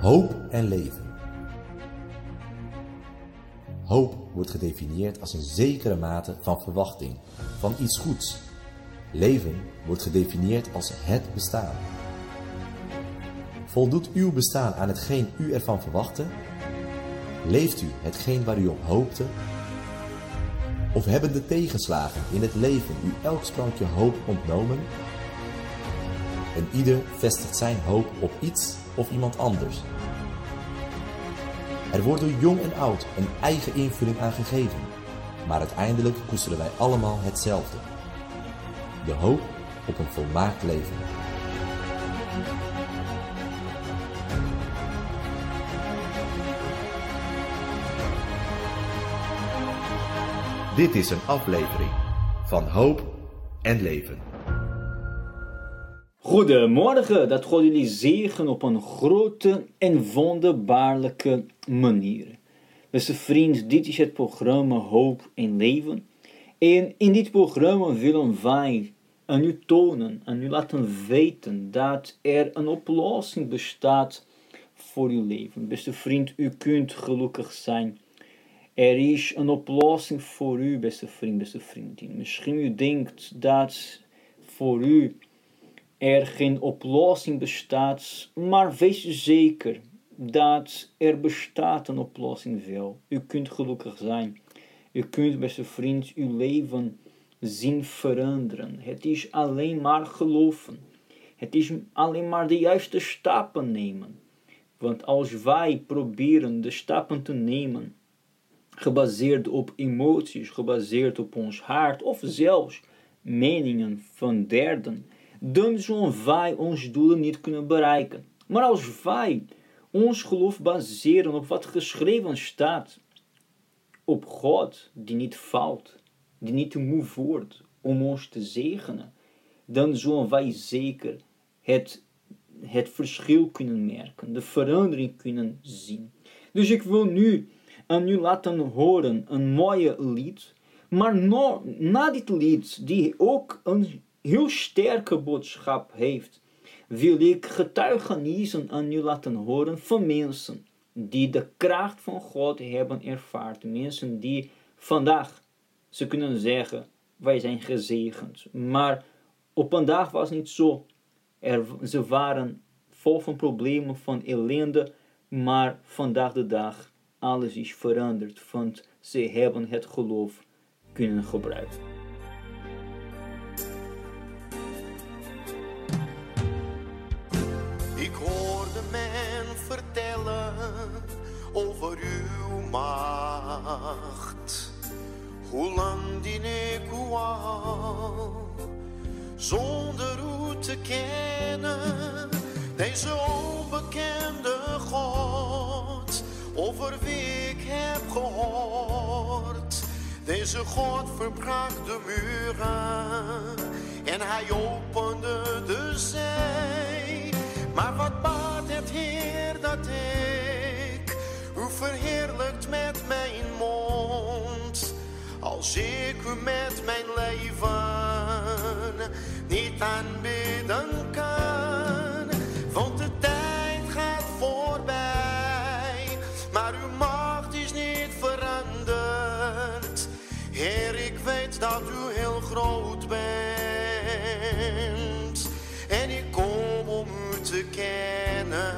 Hoop en leven. Hoop wordt gedefinieerd als een zekere mate van verwachting, van iets goeds. Leven wordt gedefinieerd als het bestaan. Voldoet uw bestaan aan hetgeen u ervan verwachtte? Leeft u hetgeen waar u op hoopte? Of hebben de tegenslagen in het leven u elk sprankje hoop ontnomen? En ieder vestigt zijn hoop op iets of iemand anders. Er wordt door jong en oud een eigen invulling aan gegeven, maar uiteindelijk koesteren wij allemaal hetzelfde. De hoop op een volmaakt leven. Dit is een aflevering van Hoop en Leven. Goedemorgen, dat God jullie zegen op een grote en wonderbaarlijke manier. Beste vriend, dit is het programma Hoop en Leven. En in dit programma willen wij aan u tonen, aan u laten weten dat er een oplossing bestaat voor uw leven. Beste vriend, u kunt gelukkig zijn. Er is een oplossing voor u, beste vriend, beste vriendin. Misschien u denkt dat voor u er geen oplossing bestaat, maar wees zeker dat er bestaat een oplossing wel. U kunt gelukkig zijn. U kunt, beste vriend, uw leven zien veranderen. Het is alleen maar geloven. Het is alleen maar de juiste stappen nemen. Want als wij proberen de stappen te nemen, gebaseerd op emoties, gebaseerd op ons hart, of zelfs meningen van derden, dan zullen wij ons doelen niet kunnen bereiken. Maar als wij ons geloof baseren op wat geschreven staat, op God die niet faalt, die niet te moe wordt om ons te zegenen, dan zullen wij zeker het verschil kunnen merken, de verandering kunnen zien. Dus ik wil nu aan u laten horen een mooie lied, maar na dit lied, die ook een heel sterke boodschap heeft, wil ik getuigenissen aan u laten horen van mensen die de kracht van God hebben ervaren. Mensen die vandaag, ze kunnen zeggen, wij zijn gezegend. Maar op een dag was het niet zo. Ze waren vol van problemen, van ellende, maar vandaag de dag, alles is veranderd, want ze hebben het geloof kunnen gebruiken. Ik hoorde men vertellen over uw macht. Hoe lang dien ik u al, zonder u te kennen, deze onbekende God, over wie ik heb gehoord. Deze God verbrak de muren en hij opende de zee. Maar wat baat het Heer dat ik u verheerlijkt met mijn mond, als ik u met mijn leven niet aanbidden kan. Want de tijd gaat voorbij, maar uw macht is niet veranderd. Heer, ik weet dat u heel groot bent en ik kom om u te kennen.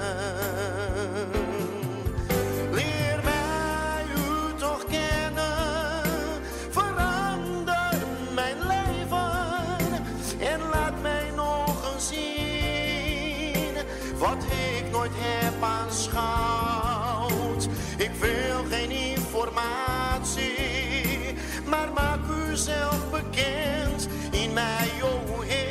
Leer mij u toch kennen, verander mijn leven en laat mij nog eens zien wat ik nooit heb aanschouwd. Ik wil geen informatie, maar maak u zelf bekend in mij, o Heer.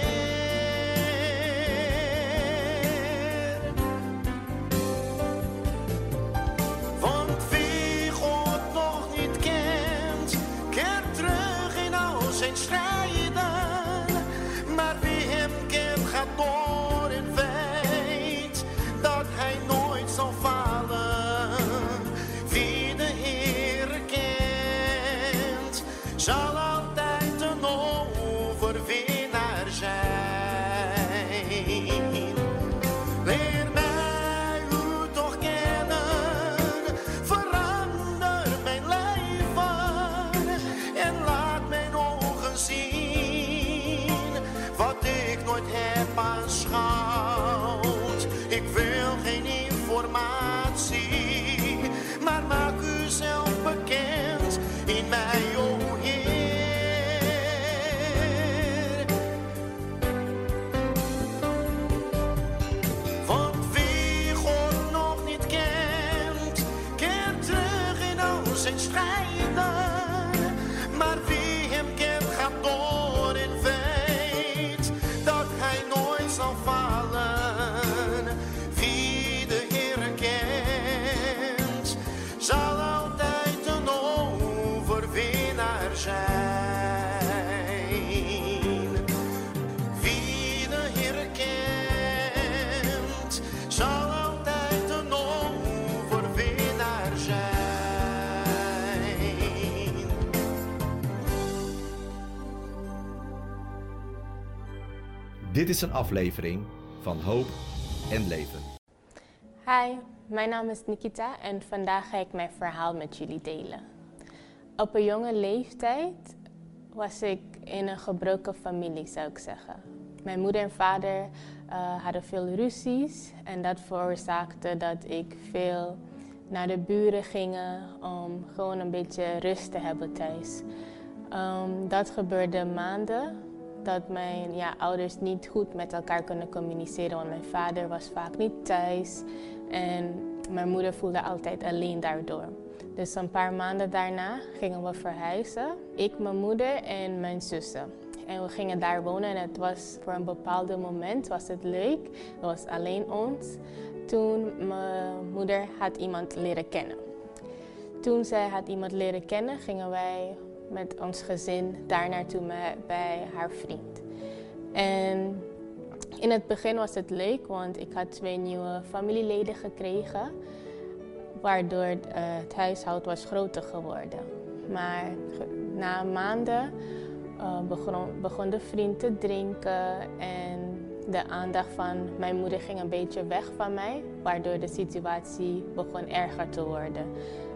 Want wie God nog niet kent, keert terug in al zijn strijden. Maar wie hem kent, gaat door en weet dat hij nooit zal falen. Wie de Heere kent, zal altijd een overwinnaar Dit is een aflevering van Hoop en Leven. Hi, mijn naam is Nikita en vandaag ga ik mijn verhaal met jullie delen. Op een jonge leeftijd was ik in een gebroken familie, zou ik zeggen. Mijn moeder en vader hadden veel ruzies en dat veroorzaakte dat ik veel naar de buren ging om gewoon een beetje rust te hebben thuis. Dat gebeurde maanden. Dat mijn ouders niet goed met elkaar kunnen communiceren, want mijn vader was vaak niet thuis en mijn moeder voelde altijd alleen daardoor. Dus een paar maanden daarna gingen we verhuizen, ik, mijn moeder en mijn zussen. En we gingen daar wonen en het was voor een bepaald moment was het leuk, het was alleen ons. Toen mijn moeder had iemand leren kennen. Toen zij had iemand leren kennen, gingen wij met ons gezin daar naartoe bij haar vriend. En in het begin was het leuk, want ik had 2 nieuwe familieleden gekregen, waardoor het huishoud was groter geworden. Maar na maanden begon de vriend te drinken en de aandacht van mijn moeder ging een beetje weg van mij, waardoor de situatie begon erger te worden.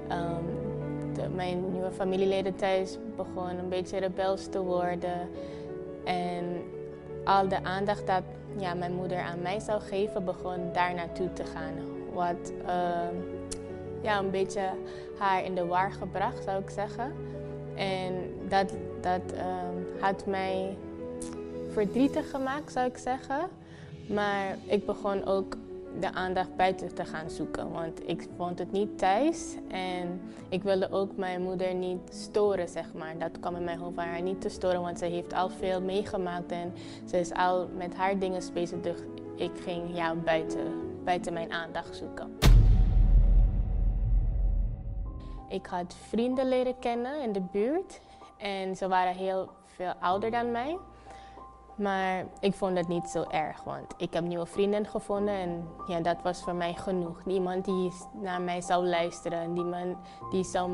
Mijn nieuwe familieleden thuis begonnen een beetje rebels te worden. En al de aandacht dat mijn moeder aan mij zou geven, begon daar naartoe te gaan. Wat een beetje haar in de war gebracht, zou ik zeggen. En dat had mij verdrietig gemaakt, zou ik zeggen. Maar ik begon ook de aandacht buiten te gaan zoeken, want ik vond het niet thuis en ik wilde ook mijn moeder niet storen, zeg maar. Dat kwam in mijn hoofd van haar niet te storen, want ze heeft al veel meegemaakt en ze is al met haar dingen bezig. Dus ik ging buiten mijn aandacht zoeken. Ik had vrienden leren kennen in de buurt en ze waren heel veel ouder dan mij. Maar ik vond het niet zo erg, want ik heb nieuwe vrienden gevonden en dat was voor mij genoeg. Niemand die naar mij zou luisteren, niemand die zou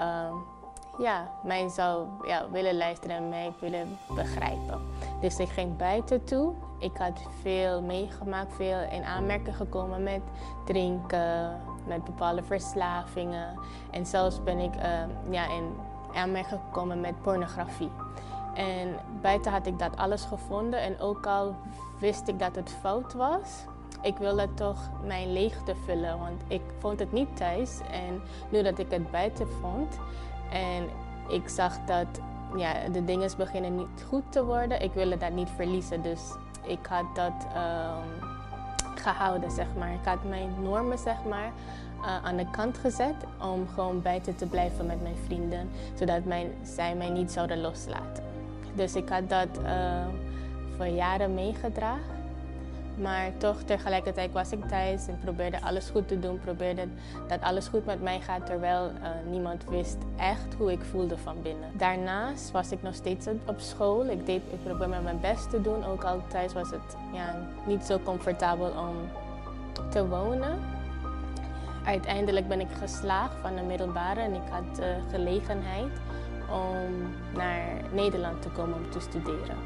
mij zou willen luisteren en mij willen begrijpen. Dus ik ging buiten toe. Ik had veel meegemaakt, veel in aanmerking gekomen met drinken, met bepaalde verslavingen. En zelfs ben ik in aanmerking gekomen met pornografie. En buiten had ik dat alles gevonden en ook al wist ik dat het fout was, ik wilde toch mijn leegte vullen, want ik vond het niet thuis. En nu dat ik het buiten vond en ik zag dat de dingen beginnen niet goed te worden, ik wilde dat niet verliezen. Dus ik had dat gehouden, zeg maar. Ik had mijn normen, zeg maar, aan de kant gezet om gewoon buiten te blijven met mijn vrienden, zodat zij mij niet zouden loslaten. Dus ik had dat voor jaren meegedragen. Maar toch tegelijkertijd was ik thuis en probeerde alles goed te doen. Probeerde dat alles goed met mij gaat, terwijl niemand wist echt hoe ik voelde van binnen. Daarnaast was ik nog steeds op school. Ik probeerde mijn best te doen. Ook al thuis was het niet zo comfortabel om te wonen. Uiteindelijk ben ik geslaagd van de middelbare en ik had de gelegenheid om naar Nederland te komen om te studeren.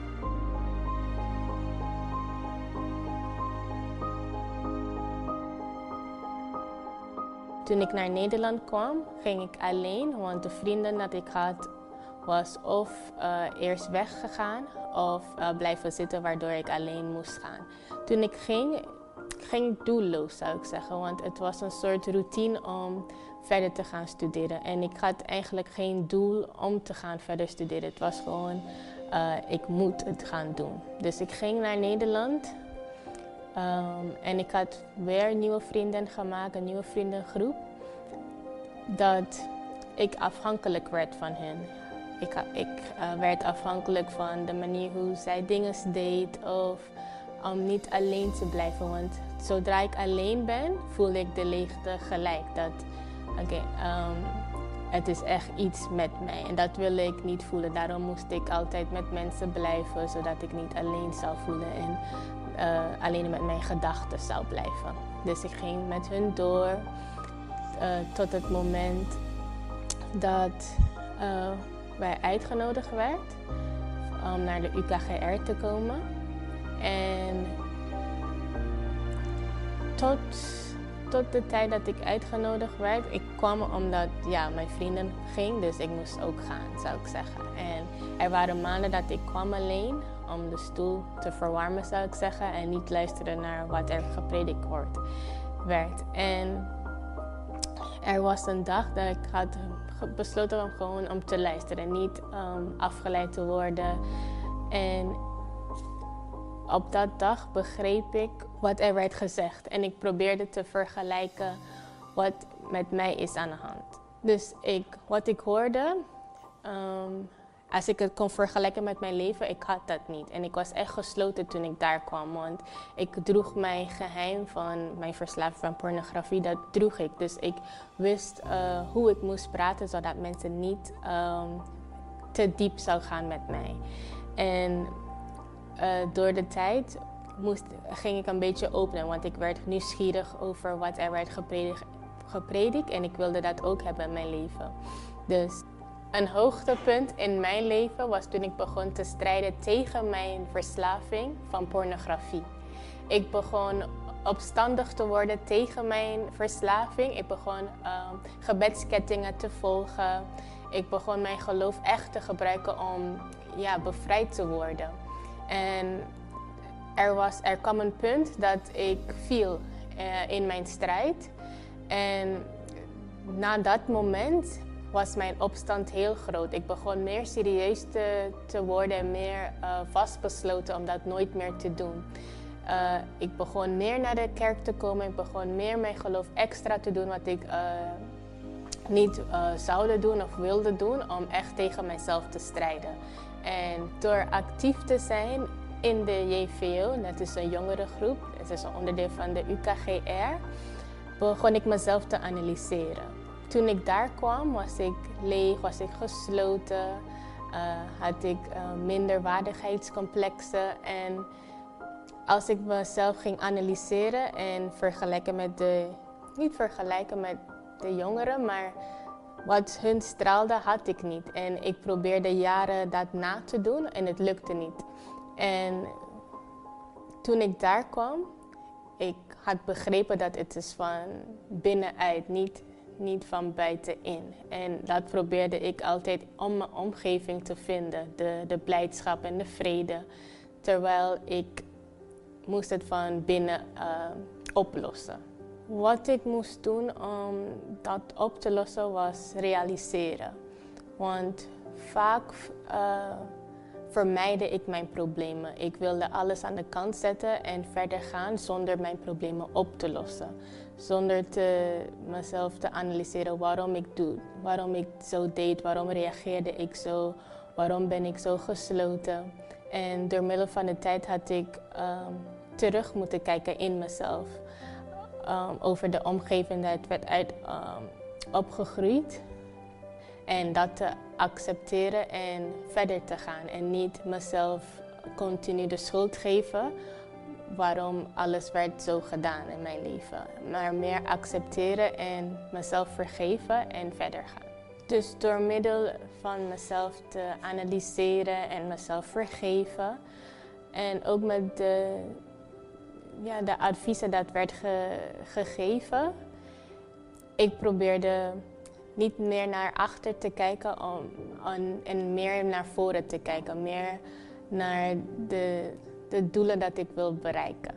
Toen ik naar Nederland kwam, ging ik alleen, want de vrienden dat ik had was of eerst weggegaan of blijven zitten, waardoor ik alleen moest gaan. Toen ik ging doelloos, zou ik zeggen, want het was een soort routine om verder te gaan studeren. En ik had eigenlijk geen doel om te gaan verder studeren. Het was gewoon, ik moet het gaan doen. Dus ik ging naar Nederland en ik had weer nieuwe vrienden gemaakt, een nieuwe vriendengroep. Dat ik afhankelijk werd van hen. Ik werd afhankelijk van de manier hoe zij dingen deed of om niet alleen te blijven. Want zodra ik alleen ben, voel ik de leegte gelijk. Het is echt iets met mij en dat wil ik niet voelen. Daarom moest ik altijd met mensen blijven, zodat ik niet alleen zou voelen en alleen met mijn gedachten zou blijven. Dus ik ging met hun door tot het moment dat wij uitgenodigd werd om naar de UKGR te komen. En tot de tijd dat ik uitgenodigd werd, ik kwam omdat mijn vrienden gingen, dus ik moest ook gaan, zou ik zeggen. En er waren maanden dat ik kwam alleen om de stoel te verwarmen, zou ik zeggen, en niet luisteren naar wat er gepredikt werd. En er was een dag dat ik had besloten om gewoon om te luisteren, niet afgeleid te worden. En op dat dag begreep ik wat er werd gezegd. En ik probeerde te vergelijken wat met mij is aan de hand. Dus wat ik hoorde, als ik het kon vergelijken met mijn leven, ik had dat niet. En ik was echt gesloten toen ik daar kwam. Want ik droeg mijn geheim van mijn verslaving van pornografie, dat droeg ik. Dus ik wist hoe ik moest praten, zodat mensen niet te diep zou gaan met mij. En door de tijd ging ik een beetje openen, want ik werd nieuwsgierig over wat er werd gepredikt en ik wilde dat ook hebben in mijn leven. Dus een hoogtepunt in mijn leven was toen ik begon te strijden tegen mijn verslaving van pornografie. Ik begon opstandig te worden tegen mijn verslaving. Ik begon gebedskettingen te volgen. Ik begon mijn geloof echt te gebruiken om bevrijd te worden. En er kwam een punt dat ik viel in mijn strijd. En na dat moment was mijn opstand heel groot. Ik begon meer serieus te worden en meer vastbesloten om dat nooit meer te doen. Ik begon meer naar de kerk te komen. Ik begon meer mijn geloof extra te doen wat ik niet zouden doen of wilde doen om echt tegen mezelf te strijden. En door actief te zijn in de JVO, dat is een jongerengroep, dat is een onderdeel van de UKGR, begon ik mezelf te analyseren. Toen ik daar kwam, was ik leeg, was ik gesloten, had ik minderwaardigheidscomplexen. En als ik mezelf ging analyseren en vergelijken met niet vergelijken met de jongeren, maar wat hun straalde, had ik niet. En ik probeerde jaren dat na te doen en het lukte niet. En toen ik daar kwam, ik had begrepen dat het is van binnenuit, niet van buitenin. En dat probeerde ik altijd om mijn omgeving te vinden, de blijdschap en de vrede. Terwijl ik moest het van binnen oplossen. Wat ik moest doen om dat op te lossen was realiseren. Want vaak vermijdde ik mijn problemen. Ik wilde alles aan de kant zetten en verder gaan zonder mijn problemen op te lossen. Zonder mezelf te analyseren waarom ik zo deed, waarom reageerde ik zo, waarom ben ik zo gesloten. En door middel van de tijd had ik terug moeten kijken in mezelf. Over de omgeving dat werd opgegroeid. En dat te accepteren en verder te gaan. En niet mezelf continu de schuld geven waarom alles werd zo gedaan in mijn leven. Maar meer accepteren en mezelf vergeven en verder gaan. Dus door middel van mezelf te analyseren en mezelf vergeven. En ook met de adviezen dat werd gegeven. Ik probeerde niet meer naar achter te kijken en meer naar voren te kijken. Meer naar de doelen dat ik wil bereiken.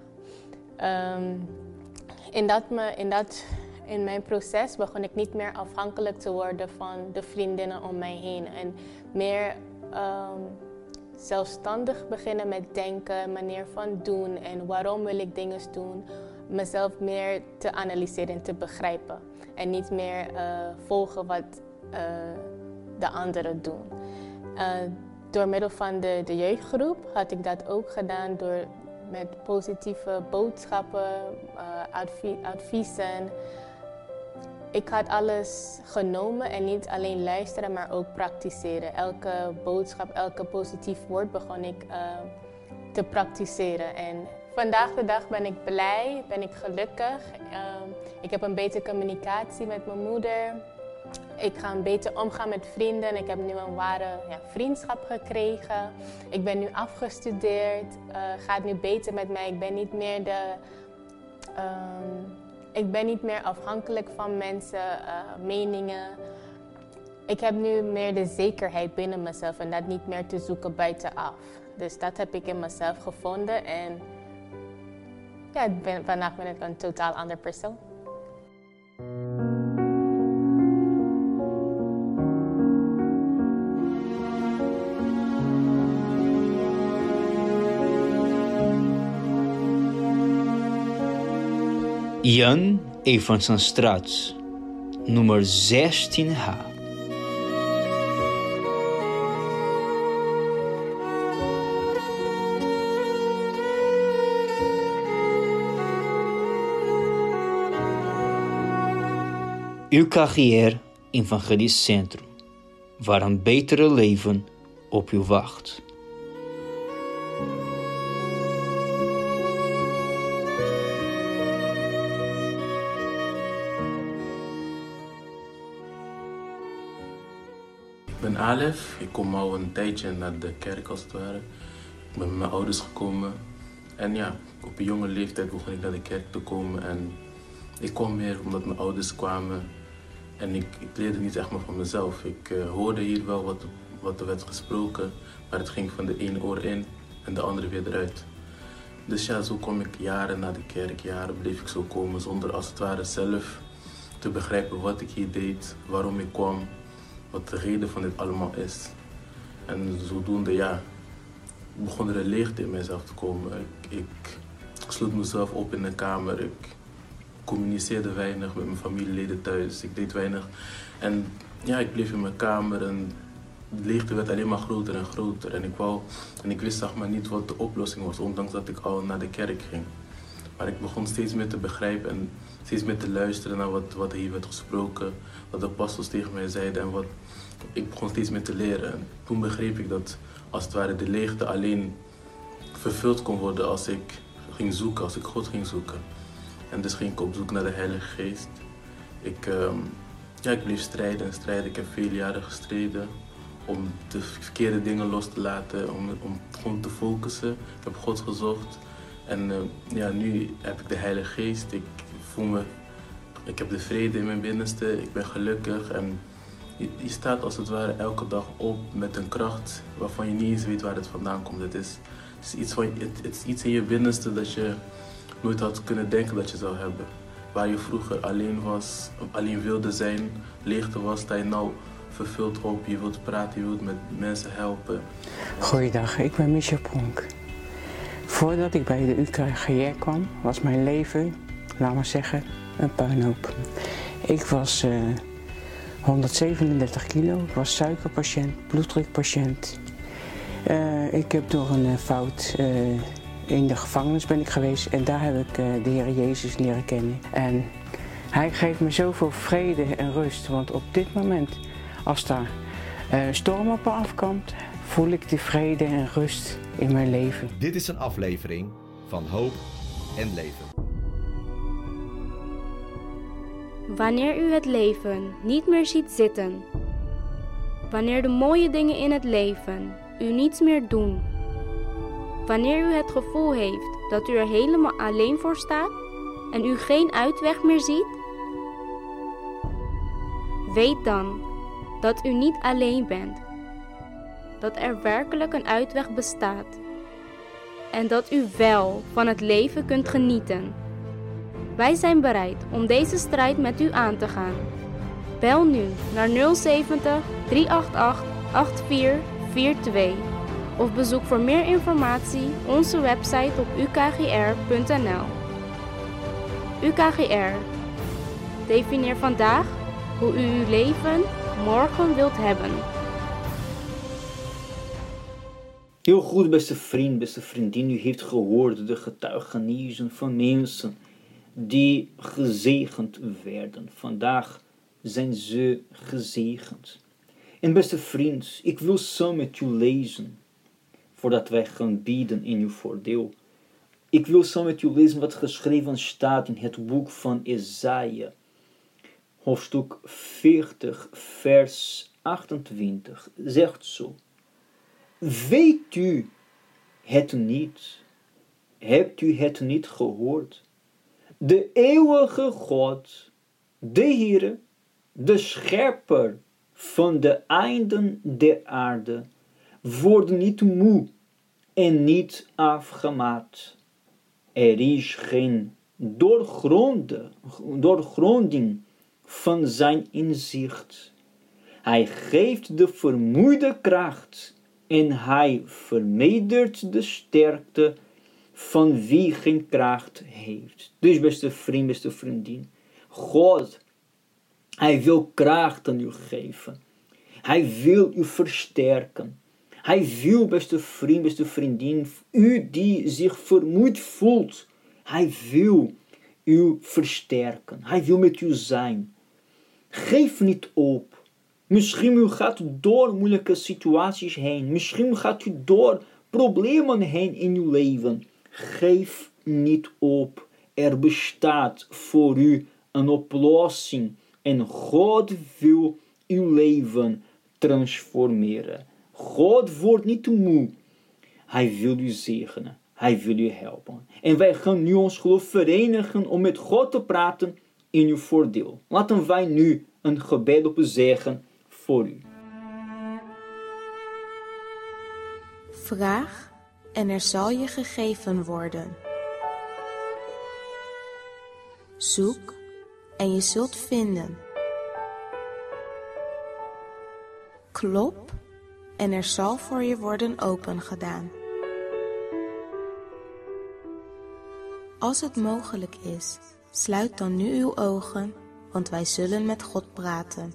In mijn proces begon ik niet meer afhankelijk te worden van de vriendinnen om mij heen. En meer zelfstandig beginnen met denken, manier van doen en waarom wil ik dingen doen. Mezelf meer te analyseren en te begrijpen. En niet meer volgen wat de anderen doen. Door middel van de jeugdgroep had ik dat ook gedaan door met positieve boodschappen, adviezen. Ik had alles genomen en niet alleen luisteren, maar ook praktiseren. Elke boodschap, elke positief woord begon ik te praktiseren. En vandaag de dag ben ik blij, ben ik gelukkig. Ik heb een betere communicatie met mijn moeder. Ik ga beter omgaan met vrienden. Ik heb nu een ware vriendschap gekregen. Ik ben nu afgestudeerd. Gaat nu beter met mij. Ik ben niet meer afhankelijk van mensen, meningen. Ik heb nu meer de zekerheid binnen mezelf en dat niet meer te zoeken buitenaf. Dus dat heb ik in mezelf gevonden en vandaag ben ik een totaal ander persoon. Jan Evansenstraat, nummer 16H. UKGR Evangelisch Centrum, waar een betere leven op u wacht. Ik ben Alef, ik kom al een tijdje naar de kerk als het ware. Ik ben met mijn ouders gekomen en ja, op een jonge leeftijd begon ik naar de kerk te komen en ik kwam meer omdat mijn ouders kwamen en ik leerde niet echt maar van mezelf. Ik hoorde hier wel wat er werd gesproken, maar het ging van de ene oor in en de andere weer eruit. Dus ja, zo kom ik jaren naar de kerk, jaren bleef ik zo komen zonder als het ware zelf te begrijpen wat ik hier deed, waarom ik kwam. Wat de reden van dit allemaal is. En zodoende, begon er een leegte in mijzelf te komen. Ik sloot mezelf op in een kamer. Ik communiceerde weinig met mijn familieleden thuis. Ik deed weinig. En ik bleef in mijn kamer en de leegte werd alleen maar groter en groter. En ik wist zeg maar niet wat de oplossing was, ondanks dat ik al naar de kerk ging. Maar ik begon steeds meer te begrijpen en steeds meer te luisteren naar wat hier werd gesproken, wat de pastors tegen mij zeiden en ik begon steeds meer te leren. En toen begreep ik dat als het ware de leegte alleen vervuld kon worden als ik ging zoeken, als ik God ging zoeken. En dus ging ik op zoek naar de Heilige Geest. Ik bleef strijden en strijden. Ik heb vele jaren gestreden om de verkeerde dingen los te laten, om gewoon te focussen. Ik heb God gezocht. En nu heb ik de Heilige Geest. Ik heb de vrede in mijn binnenste. Ik ben gelukkig. En je staat als het ware elke dag op met een kracht waarvan je niet eens weet waar het vandaan komt. Het is iets in je binnenste dat je nooit had kunnen denken dat je zou hebben. Waar je vroeger alleen was, alleen wilde zijn, leegte was, sta je nou vervuld op. Je wilt praten, je wilt met mensen helpen. Goeiedag, ik ben Michel Pronk. Voordat ik bij de UKGR kwam, was mijn leven, laat maar zeggen, een puinhoop. Ik was 137 kilo, ik was suikerpatiënt, bloeddrukpatiënt. Ik heb door een fout in de gevangenis ben ik geweest en daar heb ik de Heer Jezus leren kennen. En Hij geeft me zoveel vrede en rust, want op dit moment, als daar storm op me afkomt, voel ik de vrede en rust in mijn leven. Dit is een aflevering van Hoop en Leven. Wanneer u het leven niet meer ziet zitten, wanneer de mooie dingen in het leven u niets meer doen, wanneer u het gevoel heeft dat u er helemaal alleen voor staat en u geen uitweg meer ziet, weet dan dat u niet alleen bent, dat er werkelijk een uitweg bestaat en dat u wel van het leven kunt genieten. Wij zijn bereid om deze strijd met u aan te gaan. Bel nu naar 070 388 8442 of bezoek voor meer informatie onze website op ukgr.nl. UKGR. Definieer vandaag hoe u uw leven morgen wilt hebben. Heel goed, beste vriend, beste vriendin. U heeft gehoord de getuigenissen van mensen die gezegend werden. Vandaag zijn ze gezegend. En beste vriend, ik wil zo met u lezen, voordat wij gaan bieden in uw voordeel. Ik wil zo met u lezen wat geschreven staat in het boek van Jesaja. hoofdstuk 40, vers 28, zegt zo. Weet u het niet? Hebt u het niet gehoord? De eeuwige God, de Heere, de schepper van de einden der aarde, wordt niet moe en niet afgemat. Er is geen doorgronding van zijn inzicht. Hij geeft de vermoeide kracht en hij vermeerdert de sterkte van wie geen kracht heeft. Dus beste vriend, beste vriendin, God, hij wil kracht aan u geven. Hij wil u versterken. Hij wil, beste vriend, beste vriendin, u die zich vermoeid voelt, hij wil u versterken. Hij wil met u zijn. Geef niet op. Misschien u gaat door moeilijke situaties heen. Misschien gaat u door problemen heen in uw leven. Geef niet op. Er bestaat voor u een oplossing. En God wil uw leven transformeren. God wordt niet moe. Hij wil u zegenen. Hij wil u helpen. En wij gaan nu ons geloof verenigen om met God te praten in uw voordeel. Laten wij nu een gebed op zeggen voor u. Vraag en er zal je gegeven worden. Zoek en je zult vinden. Klop en er zal voor je worden opengedaan. Als het mogelijk is, sluit dan nu uw ogen, want wij zullen met God praten.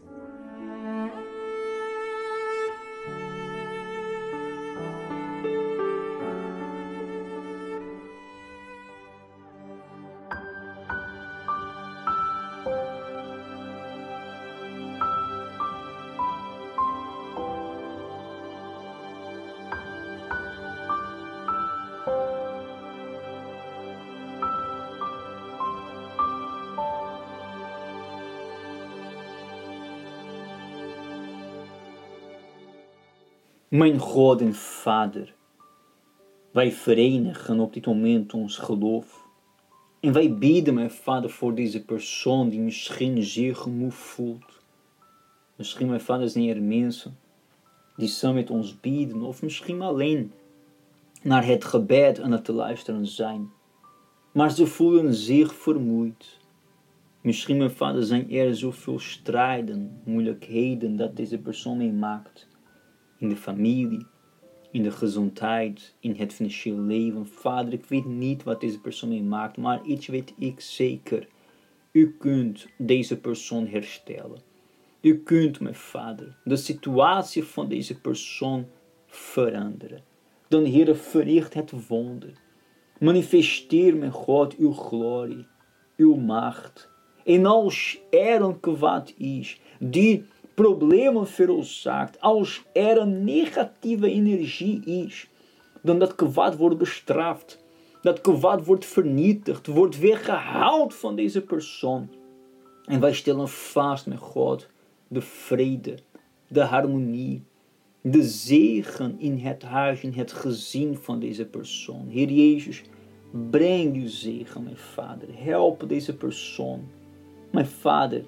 Mijn God en Vader, wij verenigen op dit moment ons geloof. En wij bidden, mijn Vader, voor deze persoon die misschien zich moe voelt. Misschien, mijn Vader, zijn er mensen die samen met ons bidden. Of misschien alleen naar het gebed aan het te luisteren zijn. Maar ze voelen zich vermoeid. Misschien, mijn Vader, zijn er zoveel strijden, moeilijkheden dat deze persoon meemaakt. In de familie, in de gezondheid, in het financiële leven. Vader, ik weet niet wat deze persoon meemaakt, maar iets weet ik zeker. U kunt deze persoon herstellen. U kunt, mijn Vader, de situatie van deze persoon veranderen. Dan, Heere, verricht het wonder. Manifesteer, mijn God, uw glorie, uw macht. En als er een kwaad is, die problemen veroorzaakt, als er een negatieve energie is, dan dat kwaad wordt bestraft, dat kwaad wordt vernietigd, wordt weggehaald van deze persoon. En wij stellen vast, met God, de vrede, de harmonie, de zegen in het huis, in het gezin van deze persoon. Heer Jezus, breng uw zegen, mijn Vader. Help deze persoon. Mijn Vader,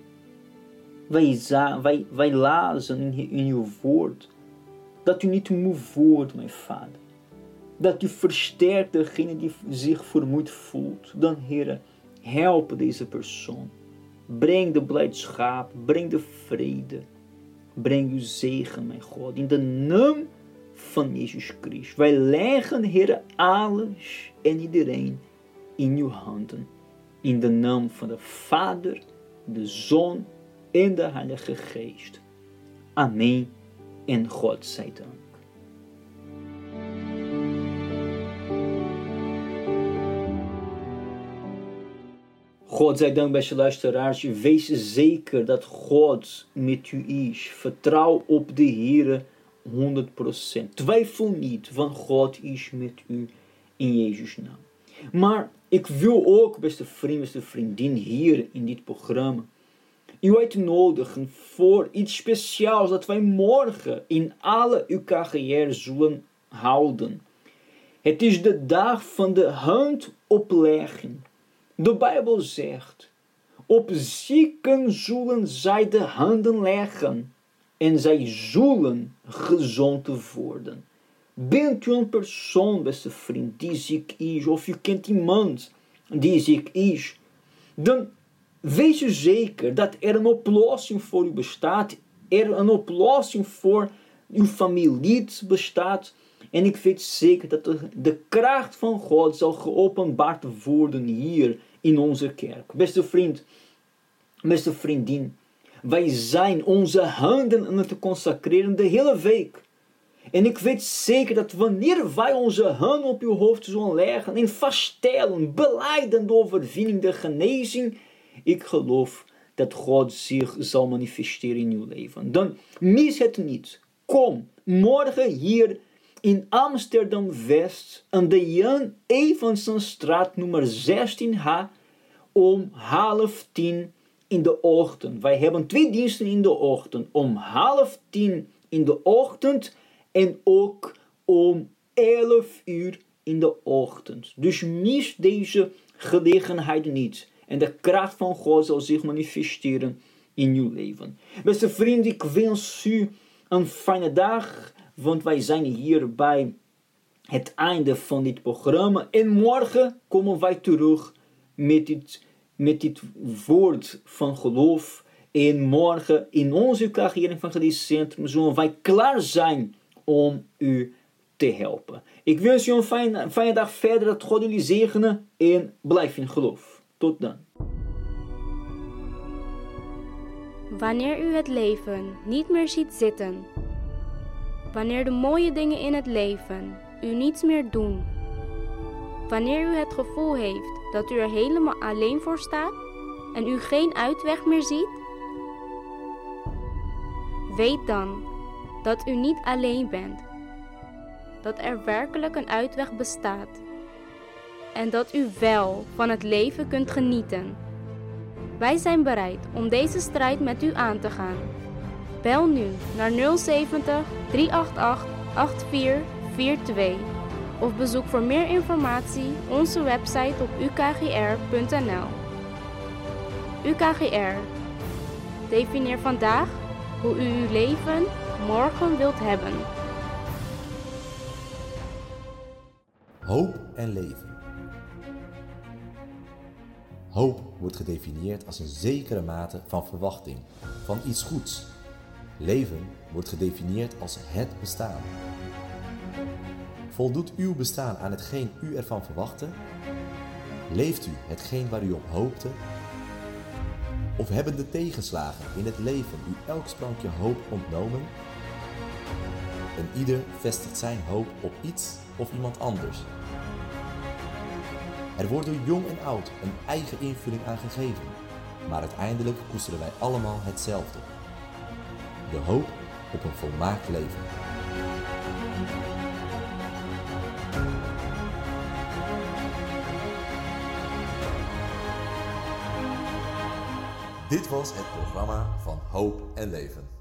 wij lazen in uw woord dat u niet moe wordt, mijn Vader. Dat u versterkt degene die zich vermoeid voelt. Dan, Heere, help deze persoon. Breng de blijdschap, breng de vrede. Breng uw zegen, mijn God. In de naam van Jezus Christus. Wij leggen, Heere, alles en iedereen in uw handen. In de naam van de Vader, de Zoon en de Heilige Geest. Amen en God zij dank. God zij dank, beste luisteraars. Wees zeker dat God met u is. Vertrouw op de Heere 100%. Twijfel niet, want God is met u in Jezus' naam. Maar ik wil ook, beste vriend, beste vriendin, hier in dit programma u uitnodigen voor iets speciaals dat wij morgen in alle UKGR zullen houden. Het is de dag van de hand opleggen. De Bijbel zegt, op zieken zullen zij de handen leggen en zij zullen gezond worden. Bent u een persoon, beste vriend, die ziek is, of u kent iemand die ziek is, dan wees u zeker dat er een oplossing voor u bestaat, er een oplossing voor uw familielid bestaat. En ik weet zeker dat de kracht van God zal geopenbaard worden hier in onze kerk. Beste vriend, beste vriendin, wij zijn onze handen aan het consacreren de hele week. En ik weet zeker dat wanneer wij onze handen op uw hoofd zullen leggen en vaststellen, belijden de overwinning, de genezing, ik geloof dat God zich zal manifesteren in uw leven. Dan mis het niet. Kom morgen hier in Amsterdam-West aan de Jan Evansenstraat nummer 16H om 9:30 in de ochtend. Wij hebben 2 diensten in de ochtend. Om 9:30 in de ochtend en ook om 11 uur in de ochtend. Dus mis deze gelegenheid niet. En de kracht van God zal zich manifesteren in uw leven. Beste vrienden, ik wens u een fijne dag. Want wij zijn hier bij het einde van dit programma. En morgen komen wij terug met dit woord van geloof. En morgen in onze UKGR Evangelisch Centrum zullen wij klaar zijn om u te helpen. Ik wens u een fijne dag verder. Dat God jullie zegenen en blijf in geloof. Tot dan. Wanneer u het leven niet meer ziet zitten, wanneer de mooie dingen in het leven u niets meer doen, wanneer u het gevoel heeft dat u er helemaal alleen voor staat en u geen uitweg meer ziet, weet dan dat u niet alleen bent, dat er werkelijk een uitweg bestaat en dat u wel van het leven kunt genieten. Wij zijn bereid om deze strijd met u aan te gaan. Bel nu naar 070 388 8442 of bezoek voor meer informatie onze website op ukgr.nl. UKGR. Definieer vandaag hoe u uw leven morgen wilt hebben. Hoop en leven. Hoop wordt gedefinieerd als een zekere mate van verwachting, van iets goeds. Leven wordt gedefinieerd als het bestaan. Voldoet uw bestaan aan hetgeen u ervan verwachtte? Leeft u hetgeen waar u op hoopte? Of hebben de tegenslagen in het leven u elk sprankje hoop ontnomen? En ieder vestigt zijn hoop op iets of iemand anders. Er wordt door jong en oud een eigen invulling aan gegeven, maar uiteindelijk koesteren wij allemaal hetzelfde. De hoop op een volmaakt leven. Dit was het programma van Hoop en Leven.